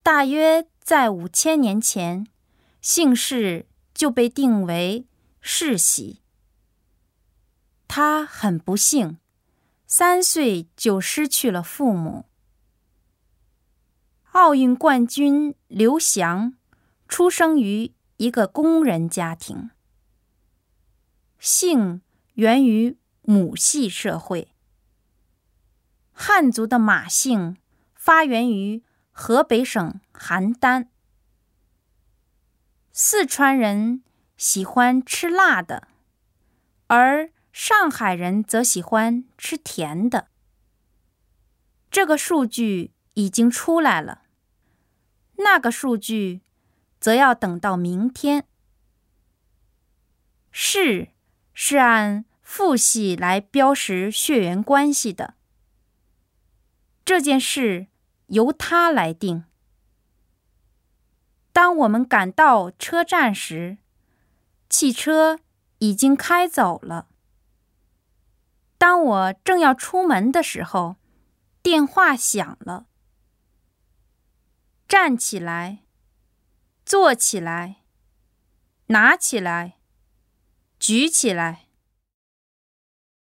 大约在5000年前，姓氏就被定为世袭。他很不幸，3岁就失去了父母。奥运冠军刘翔出生于一个工人家庭，姓源于母系社会。汉族的马姓发源于河北省邯郸。四川人喜欢吃辣的，而上海人则喜欢吃甜的。这个数据已经出来了，那个数据则要等到明天。氏是按父系来标识血缘关系的，这件事由他来定。当我们赶到车站时，汽车已经开走了。当我正要出门的时候，电话响了。站起来，坐起来，拿起来，举起来。